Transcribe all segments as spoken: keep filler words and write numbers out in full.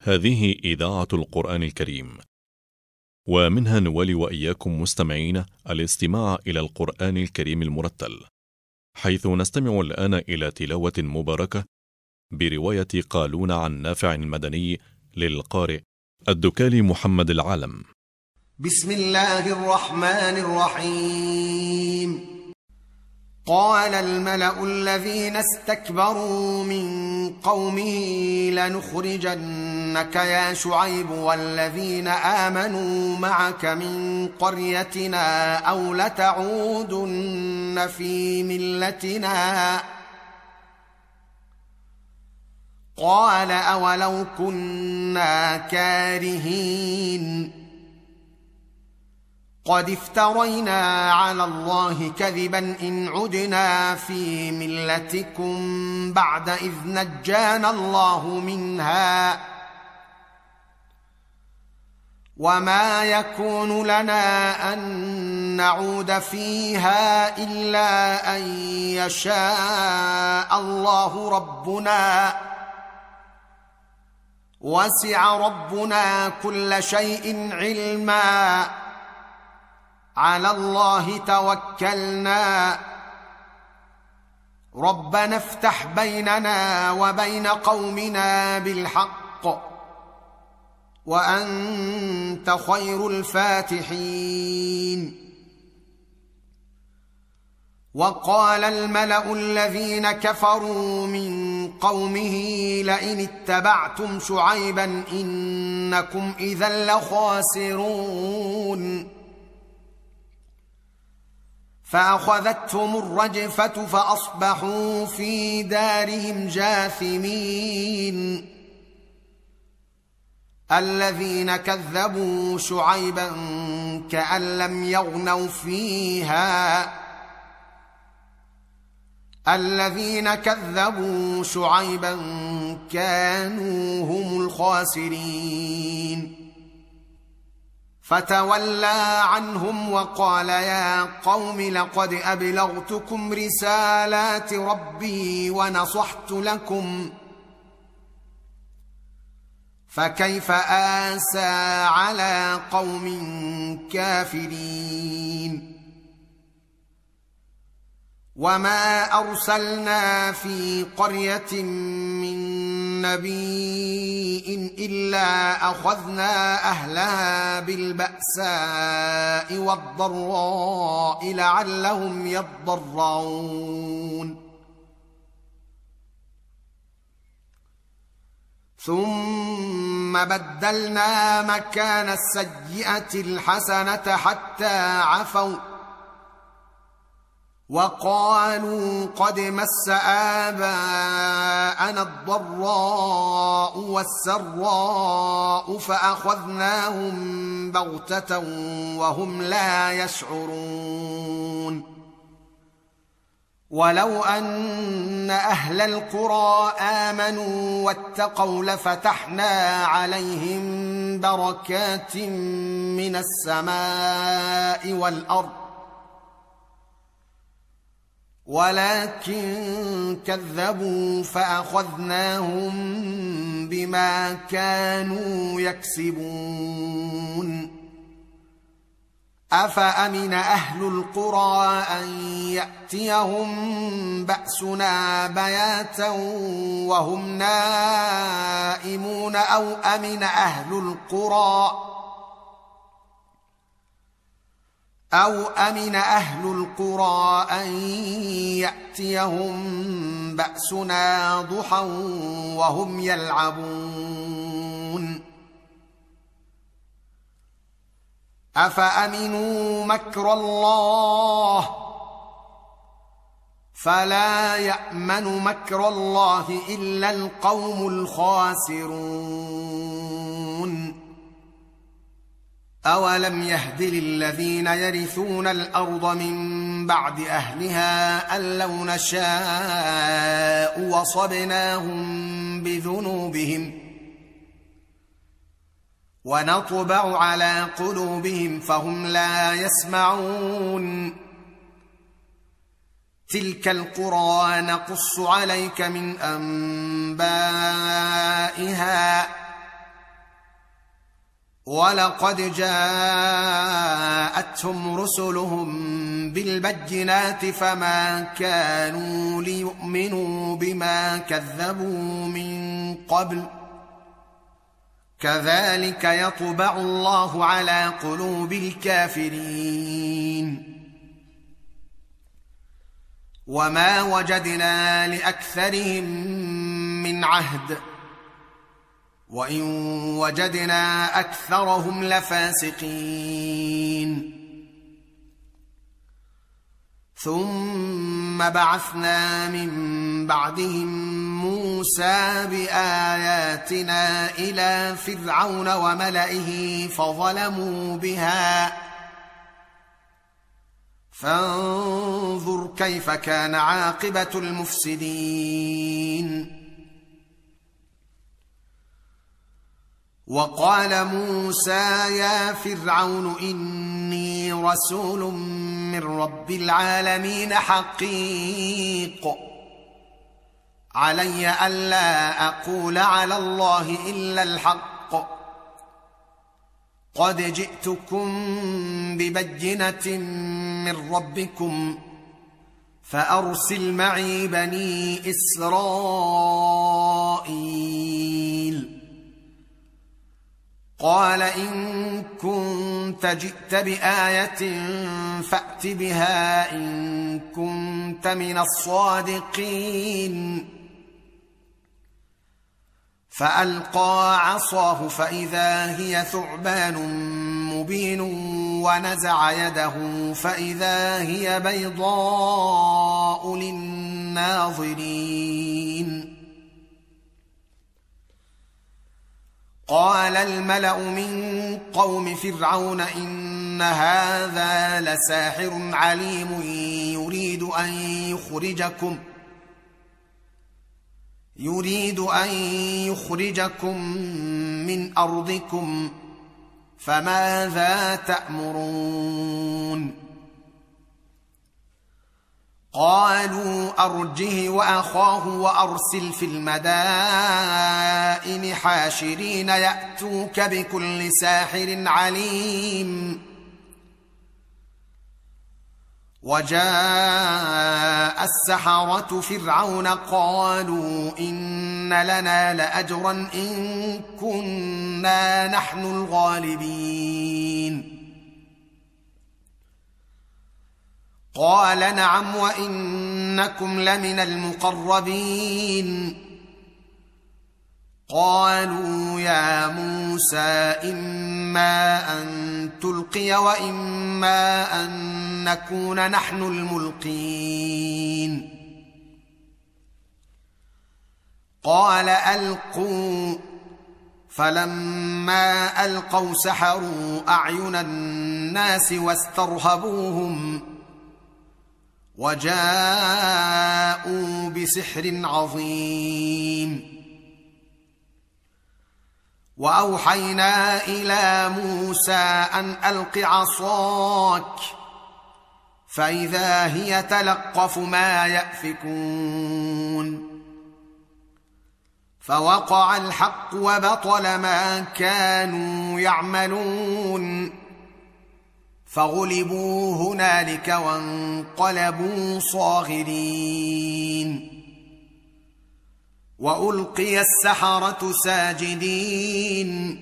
هذه إذاعة القرآن الكريم، ومنها نولي وإياكم مستمعين الاستماع إلى القرآن الكريم المرتل، حيث نستمع الآن إلى تلاوة مباركة برواية قالون عن نافع المدني للقارئ الدكالي محمد العالم. بسم الله الرحمن الرحيم. قال الملأ الذين استكبروا من قومه لنخرجنك يا شعيب والذين آمنوا معك من قريتنا أو لتعودن في ملتنا. قال أولو كنا كارهين قد افترينا على الله كذبا إن عدنا في ملتكم بعد إذ نجانا الله منها وما يكون لنا أن نعود فيها إلا أن يشاء الله ربنا وسع ربنا كل شيء علما على الله توكلنا ربنا افتح بيننا وبين قومنا بالحق وأنت خير الفاتحين. وقال الملأ الذين كفروا من قومه لئن اتبعتم شعيبا إنكم إذا لخاسرون فأخذتهم الرجفة فأصبحوا في دارهم جاثمين. الذين كذبوا شعيبا كأن لم يغنوا فيها الذين كذبوا شعيبا كانوا هم الخاسرين. فتولى عنهم وقال يا قوم لقد أبلغتكم رسالات ربي ونصحت لكم فكيف آسى على قوم كافرين. وما أرسلنا في قرية من نبي إلا أخذنا أهلها بالبأساء والضراء لعلهم يضرعون. ثم بدلنا مكان السيئة الحسنة حتى عفوا وقالوا قد مس آباءنا الضراء والسراء فأخذناهم بغتة وهم لا يشعرون. ولو أن أهل القرى آمنوا واتقوا لفتحنا عليهم بركات من السماء والأرض ولكن كذبوا فأخذناهم بما كانوا يكسبون. أفأمن أهل القرى أن يأتيهم بأسنا بياتا وهم نائمون أو أمن أهل القرى أو أمن أهل القرى أن يأتيهم بأسنا ضحى وهم يلعبون. أفأمنوا مكر الله فلا يأمن مكر الله إلا القوم الخاسرون. أولم يهد للذين يرثون الأرض من بعد أهلها أن لو نشاء وصبناهم بذنوبهم ونطبع على قلوبهم فهم لا يسمعون. تلك القرى نقص عليك من أنبائها ولقد جاءتهم رسلهم بالبينات فما كانوا ليؤمنوا بما كذبوا من قبل كذلك يطبع الله على قلوب الكافرين وما وجدنا لأكثرهم من عهد وإن وجدنا أكثرهم لفاسقين ثم بعثنا من بعدهم موسى بآياتنا إلى فرعون وملئه فظلموا بها فانظر كيف كان عاقبة المفسدين وقال موسى يا فرعون إني رسول من رب العالمين حقيق علي ألا أقول على الله إلا الحق قد جئتكم ببينة من ربكم فأرسل معي بني إسرائيل قال إن كنت جئت بآية فأت بها إن كنت من الصادقين فألقى عصاه فإذا هي ثعبان مبين ونزع يده فإذا هي بيضاء للناظرين قال الملأ من قوم فرعون إن هذا لساحر عليم يريد أن يخرجكم يريد أن يخرجكم من أرضكم فماذا تأمرون قالوا أرجه وأخاه وأرسل في المدائن حاشرين يأتوك بكل ساحر عليم وجاء السحرة فرعون قالوا إن لنا لأجرا إن كنا نحن الغالبين قال نعم وإنكم لمن المقربين قالوا يا موسى إما أن تلقي وإما أن نكون نحن الملقين قال ألقوا فلما ألقوا سحروا أعين الناس واسترهبوهم وجاءوا بسحر عظيم وأوحينا إلى موسى أن ألق عصاك فإذا هي تلقف ما يأفكون فوقع الحق وبطل ما كانوا يعملون فغلبوا هنالك وانقلبوا صاغرين وألقي السحرة ساجدين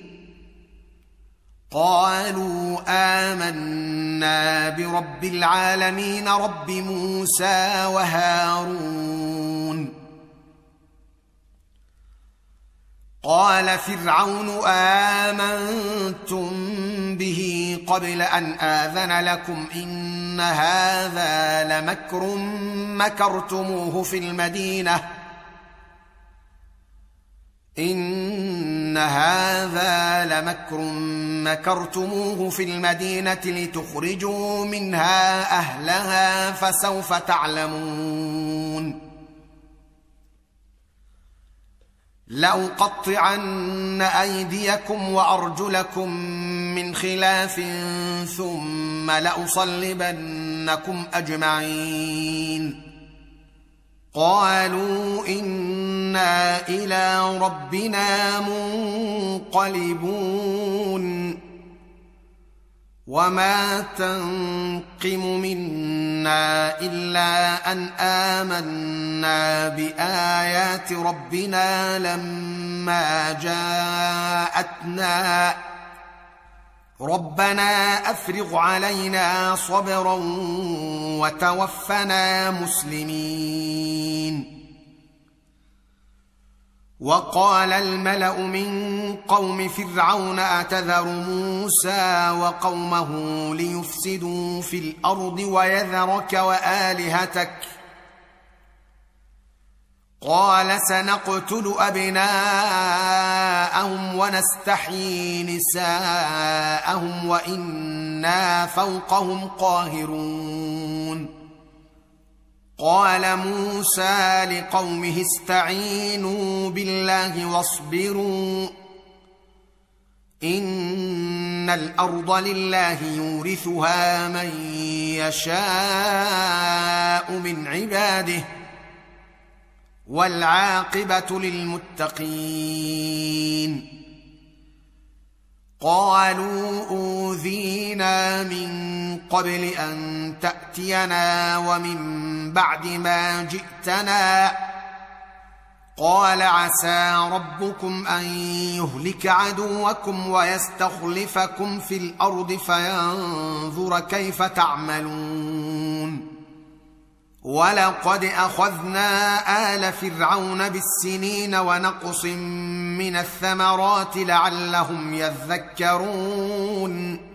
قالوا آمنا برب العالمين رب موسى وهارون قال فرعون آمنتم به قبل أن آذن لكم إن هذا لمكر مكرتموه في المدينة إن هذا لمكر مكرتموه في المدينة لتخرجوا منها أهلها فسوف تعلمون لأقطعن أيديكم وأرجلكم من خلاف ثم لأصلبنكم أجمعين قالوا إنا إلى ربنا منقلبون وما تنقم منا إلا أن آمنا بآيات ربنا لما جاءتنا ربنا أفرغ علينا صبرا وتوفنا مسلمين. وقال الملأ من قوم فرعون أتذر موسى وقومه ليفسدوا في الأرض ويذرك وآلهتك قال سنقتل أبناءهم ونستحيي نساءهم وإنا فوقهم قاهرون. قال موسى لقومه استعينوا بالله واصبروا إن الأرض لله يورثها من يشاء من عباده والعاقبة للمتقين. قالوا أوذينا من قبل أن تأتينا ومن بعد ما جئتنا قال عسى ربكم أن يهلك عدوكم ويستخلفكم في الأرض فينظر كيف تعملون. ولقد أخذنا آل فرعون بالسنين ونقص من الثمرات لعلهم يذكرون.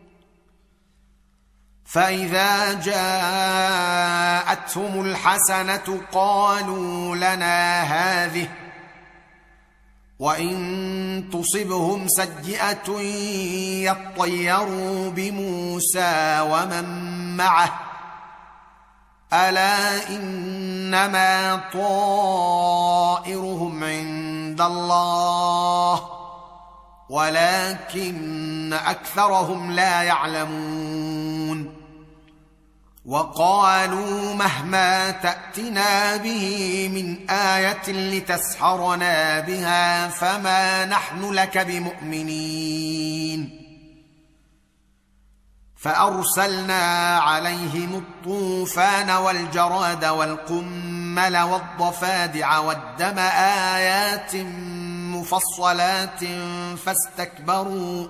فإذا جاءتهم الحسنة قالوا لنا هذه وإن تصبهم سيئة يطيروا بموسى ومن معه ألا إنما طائرهم عند الله ولكن أكثرهم لا يعلمون. وقالوا مهما تأتنا به من آية لتسحرنا بها فما نحن لك بمؤمنين. فأرسلنا عليهم الطوفان والجراد والقمل والضفادع والدم آيات مفصلات فاستكبروا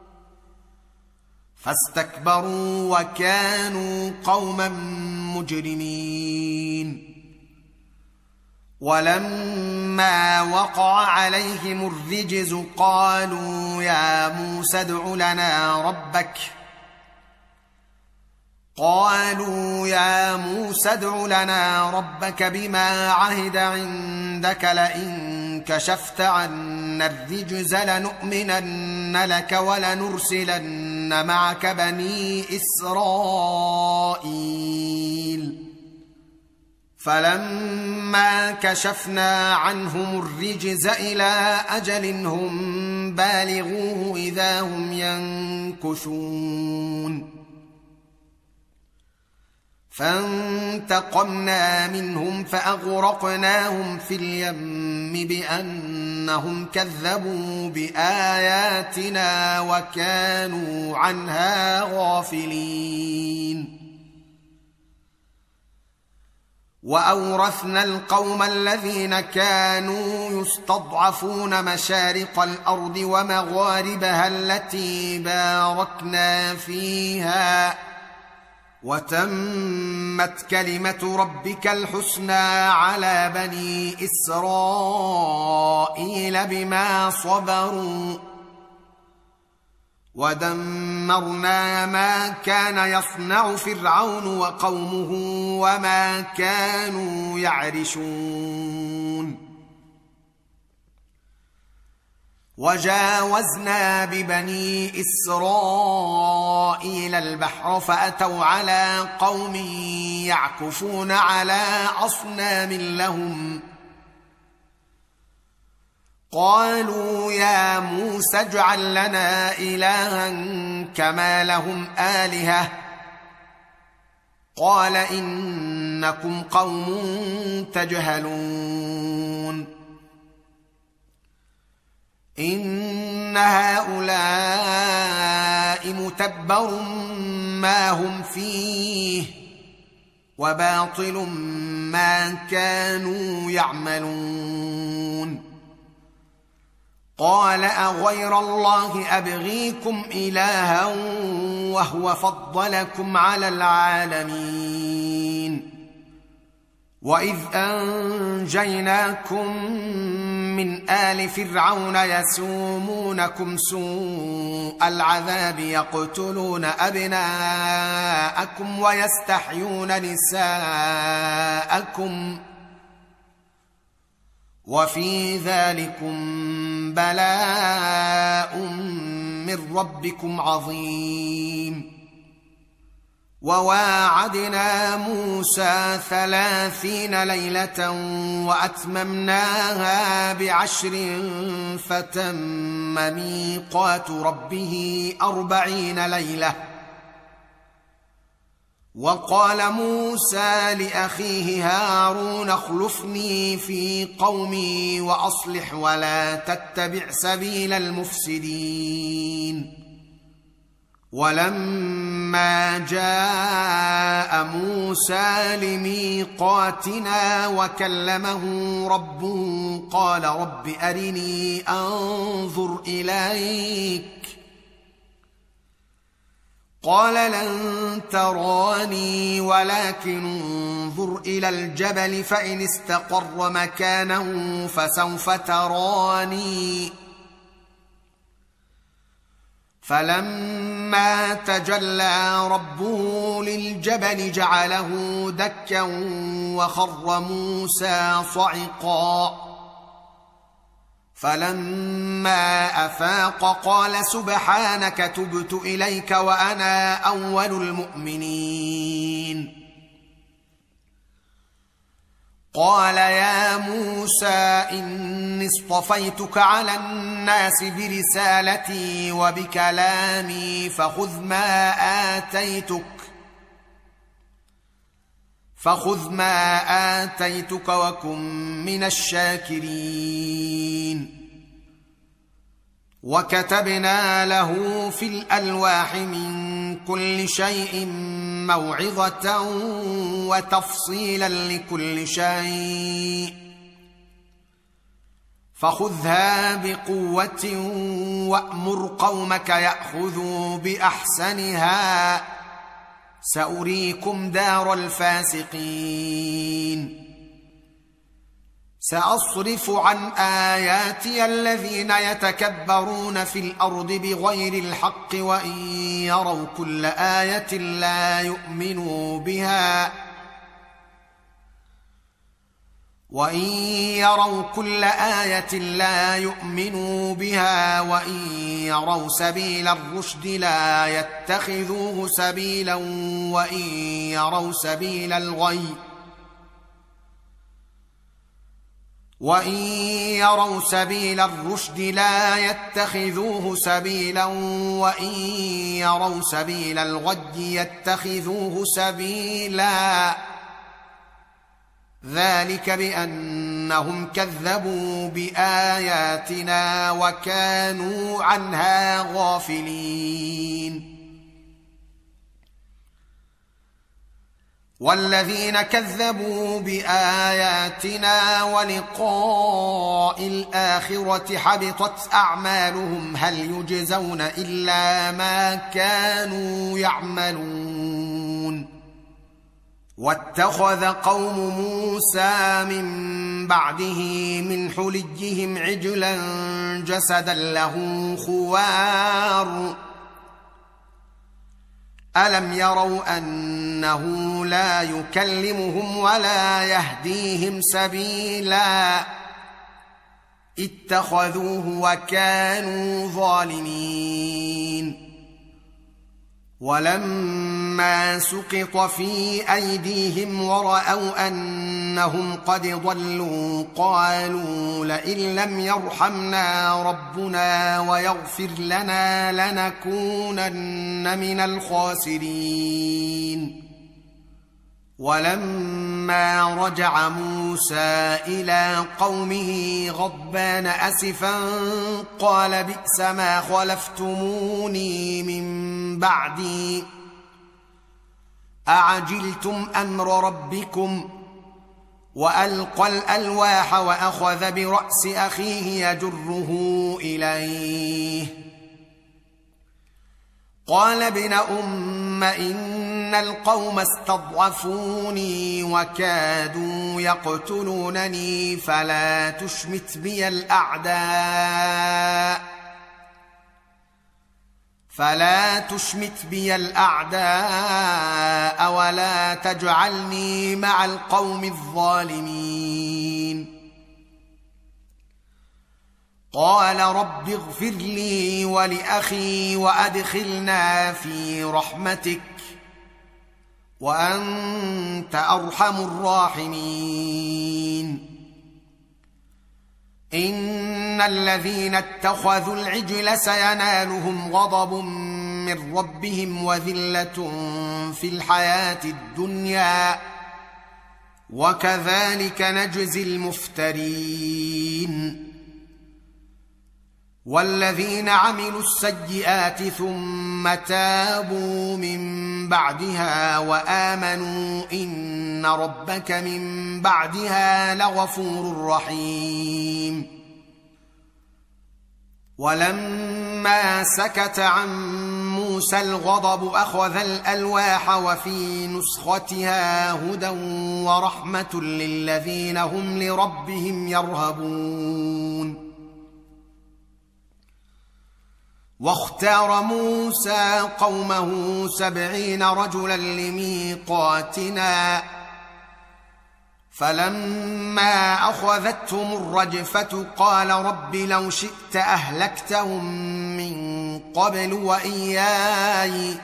فاستكبروا وكانوا قوما مجرمين. ولما وقع عليهم الرجز قالوا يا موسى ادع لنا ربك قالوا يا موسى ادع لنا ربك بما عهد عندك لئن كشفت عنا الرجز لنؤمنن لك ولنرسلن معك بني إسرائيل. فلما كشفنا عنهم الرجز إلى أجل هم بالغوه إذا هم ينكثون. فانتقمنا منهم فأغرقناهم في اليم بأنهم كذبوا بآياتنا وكانوا عنها غافلين. وأورثنا القوم الذين كانوا يستضعفون مشارق الأرض ومغاربها التي باركنا فيها وتمت كلمة ربك الحسنى على بني إسرائيل بما صبروا ودمرنا ما كان يصنع فرعون وقومه وما كانوا يعرشون. وجاوزنا ببني إسرائيل البحر فأتوا على قوم يعكفون على أصنام لهم قالوا يا موسى اجعل لنا إلها كما لهم آلهة قال إنكم قوم تجهلون إن هؤلاء متبر ما هم فيه وباطل ما كانوا يعملون قال أغير الله أبغيكم إلها وهو فضلكم على العالمين وإذ أنجيناكم من آل فرعون يسومونكم سوء العذاب يقتلون أبناءكم ويستحيون نساءكم وفي ذلكم بلاء من ربكم عظيم وواعدنا موسى ثلاثين ليلة وأتممناها بعشر فتم ميقات ربه أربعين ليلة وقال موسى لأخيه هارون اخلفني في قومي وأصلح ولا تتبع سبيل المفسدين ولما جاء موسى لميقاتنا وكلمه ربه قال رب أرني أنظر إليك قال لن تراني ولكن انظر إلى الجبل فإن استقر مكانه فسوف تراني فلما تجلى ربه للجبل جعله دكا وخر موسى صعقا فلما أفاق قال سبحانك تبت إليك وأنا أول المؤمنين قال يا موسى إني اصطفيتك على الناس برسالتي وبكلامي فخذ ما آتيتك فخذ ما آتيتك وكن من الشاكرين وكتبنا له في الألواح من كل شيء موعظة وتفصيلا لكل شيء فخذها بقوة وأمر قومك يأخذوا بأحسنها سأريكم دار الفاسقين سأصرف عن آياتي الذين يتكبرون في الأرض بغير الحق وإن يروا كل آية لا يؤمنوا بها وإن يروا كل آية لا يؤمنوا بها وإن يروا سبيل الرشد لا يتخذوه سبيلا وإن يروا سبيل الغي وإن يروا سبيل الرشد لا يتخذوه سبيلا وإن يروا سبيل الغي يتخذوه سبيلا ذلك بأنهم كذبوا بآياتنا وكانوا عنها غافلين والذين كذبوا بآياتنا ولقاء الآخرة حبطت أعمالهم هل يجزون إلا ما كانوا يعملون واتخذ قوم موسى من بعده من حليهم عجلا جسدا له خوار ألم يروا أنه لا يكلمهم ولا يهديهم سبيلا اتخذوه وكانوا ظالمين ولما سقط في أيديهم ورأوا أنهم قد ضلوا قالوا لئن لم يرحمنا ربنا ويغفر لنا لنكونن من الخاسرين ولما رجع موسى إلى قومه غضبان أسفا قال بئس ما خلفتموني من بعدي أعجلتم أمر ربكم وألقى الألواح وأخذ برأس أخيه يجره إليه قال ابن أم إن القوم استضعفوني وكادوا يقتلونني فلا تشمت بي الأعداء فلا تشمت بي الأعداء ولا تجعلني مع القوم الظالمين قال رب اغفر لي ولأخي وأدخلنا في رحمتك وأنت أرحم الراحمين إن الذين اتخذوا العجل سينالهم غضب من ربهم وذلة في الحياة الدنيا وكذلك نجزي المفترين والذين عملوا السيئات ثم تابوا من بعدها وآمنوا إن ربك من بعدها لغفور رحيم ولما سكت عن موسى الغضب أخذ الألواح وفي نسختها هدى ورحمة للذين هم لربهم يرهبون واختار موسى قومه سبعين رجلا لميقاتنا فلما أخذتهم الرجفة قال رب لو شئت أهلكتهم من قبل وإياي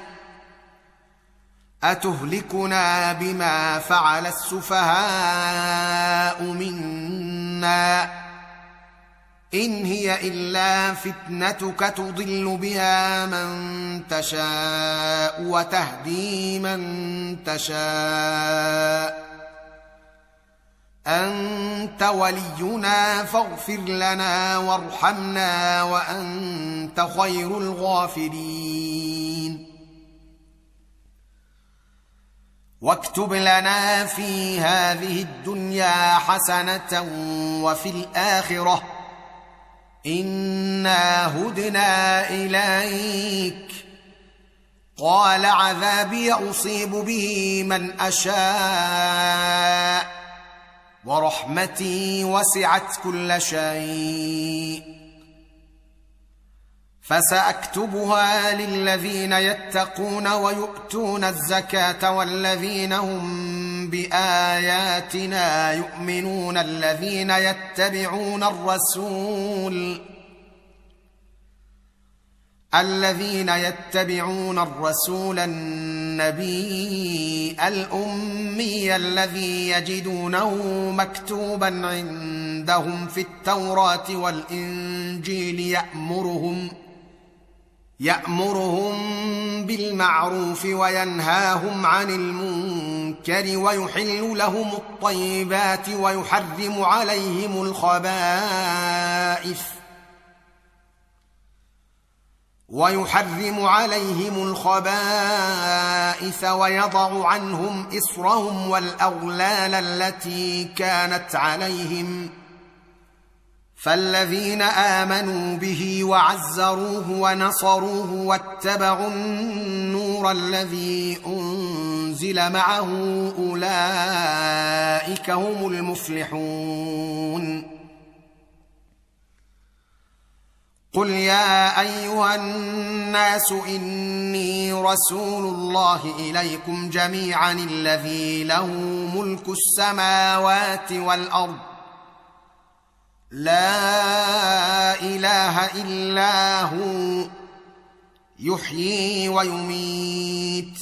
أتهلكنا بما فعل السفهاء منا إن هي إلا فتنتك تضل بها من تشاء وتهدي من تشاء أنت ولينا فاغفر لنا وارحمنا وأنت خير الغافرين واكتب لنا في هذه الدنيا حسنة وفي الآخرة إنا هدنا إليك قال عذابي أصيب به من أشاء ورحمتي وسعت كل شيء فسأكتبها للذين يتقون ويؤتون الزكاة والذين هم بآياتنا يؤمنون الذين يتبعون الرسول الذين يتبعون الرسول النبي الأمي الذي يجدونه مكتوبا عندهم في التوراة والإنجيل يأمرهم يأمرهم بالمعروف وينهاهم عن المنكر ويحل لهم الطيبات ويحرم عليهم الخبائث ويحرم عليهم الخبائث ويضع عنهم إصرهم والأغلال التي كانت عليهم فالذين آمنوا به وعزروه ونصروه واتبعوا النور الذي أنزل معه أولئك هم المفلحون قل يا أيها الناس إني رسول الله إليكم جميعا الذي له ملك السماوات والأرض لا إله إلا هو يحيي ويميت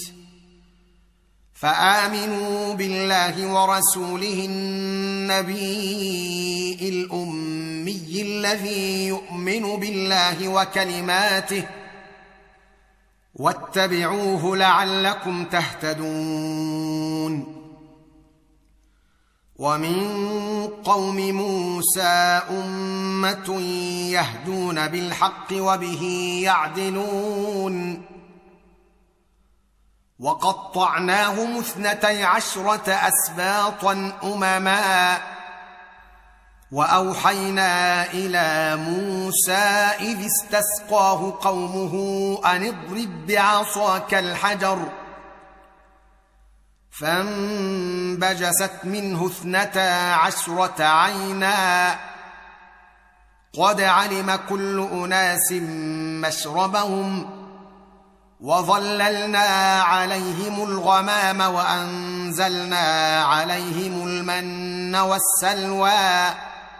فآمنوا بالله ورسوله النبي الأمي الذي يؤمن بالله وكلماته واتبعوه لعلكم تهتدون ومن قوم موسى أمة يهدون بالحق وبه يعدلون وقطعناهم اثنتي عشرة أسباطا أمما وأوحينا إلى موسى إذ استسقاه قومه أن اضرب بعصاك الحجر فانبجست منه اثنتا عشرة عينا قد علم كل أناس مشربهم وظللنا عليهم الغمام وأنزلنا عليهم المن والسلوى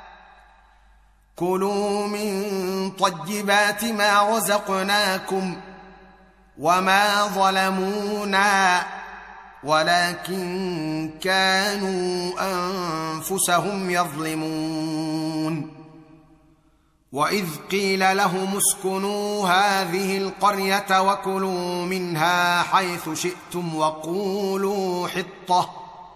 كلوا من طيبات ما رزقناكم وما ظلمونا ولكن كانوا أنفسهم يظلمون وإذ قيل لهم اسكنوا هذه القرية وكلوا منها حيث شئتم وقولوا حطة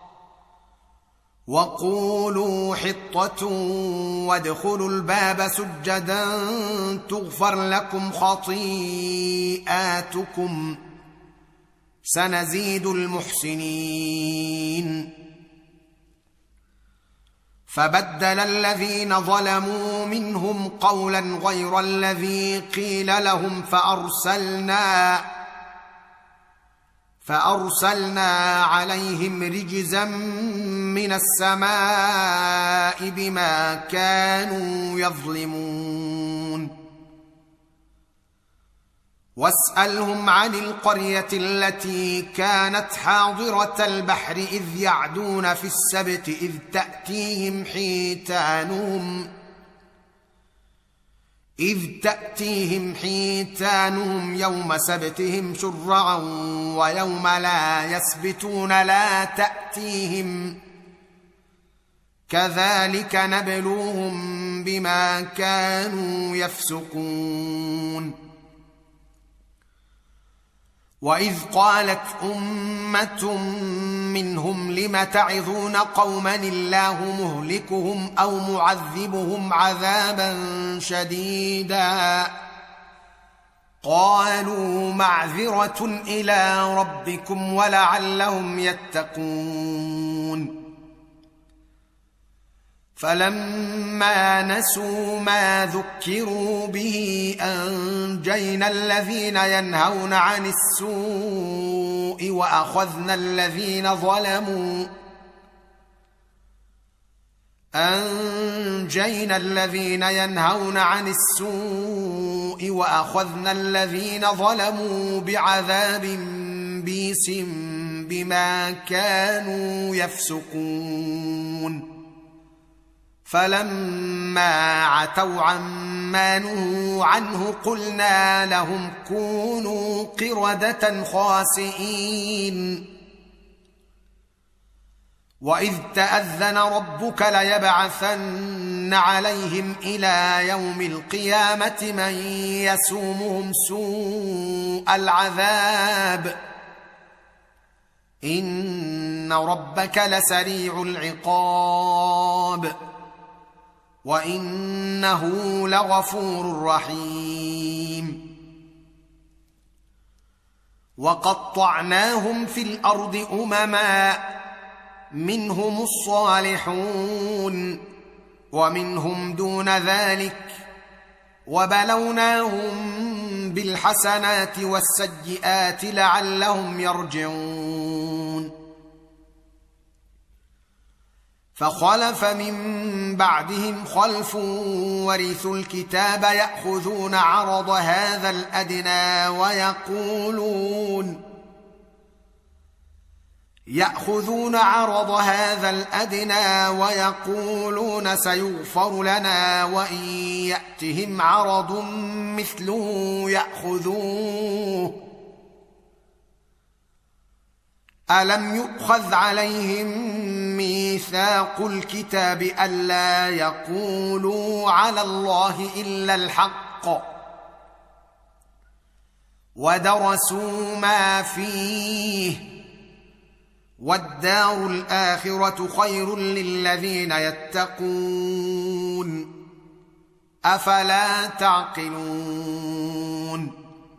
وقولوا حطة وادخلوا الباب سجدا تغفر لكم خطيئاتكم سنزيد المحسنين فبدل الذين ظلموا منهم قولا غير الذي قيل لهم فأرسلنا فأرسلنا عليهم رجزا من السماء بما كانوا يظلمون واسألهم عن القرية التي كانت حاضرة البحر إذ يعدون في السبت إذ تأتيهم حيتانهم إذ تأتيهم حيتانهم يوم سبتهم شرعا ويوم لا يسبتون لا تأتيهم كذلك نبلوهم بما كانوا يفسقون وإذ قالت أمة منهم لم تعظون قوما الله مهلكهم أو معذبهم عذابا شديدا قالوا معذرة إلى ربكم ولعلهم يتقون فلما نسوا ما ذكروا به أنجينا الذين ينهون عن السوء وأخذنا الذين ظلموا أنجينا الذين ينهون عن السوء وأخذنا الذين ظلموا بعذاب بئيس بما كانوا يفسقون فلما عتوا عما نهوا عنه قلنا لهم كونوا قردة خاسئين وإذ تأذن ربك ليبعثن عليهم إلى يوم القيامة من يسومهم سوء العذاب إن ربك لسريع العقاب وإنه لغفور رحيم وقطعناهم في الأرض أمما منهم الصالحون ومنهم دون ذلك وبلوناهم بالحسنات والسيئات لعلهم يرجعون فخلف من بعدهم خلف ورثوا الكتاب يأخذون عرض هذا الأدنى ويقولون يأخذون عرض هذا الأدنى ويقولون سيغفر لنا وإن يأتهم عرض مثله يأخذوه ألم يؤخذ عليهم ميثاق الكتاب ألا يقولوا على الله إلا الحق ودرسوا ما فيه والدار الآخرة خير للذين يتقون أفلا تعقلون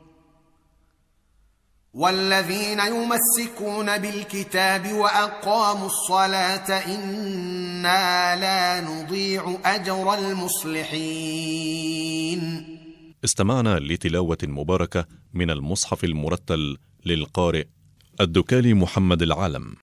والذين يمسكون بالكتاب وأقاموا الصلاة إنا لا نضيع أجر المصلحين. استمعنا لتلاوة مباركة من المصحف المرتل للقارئ الدكالي محمد العالم.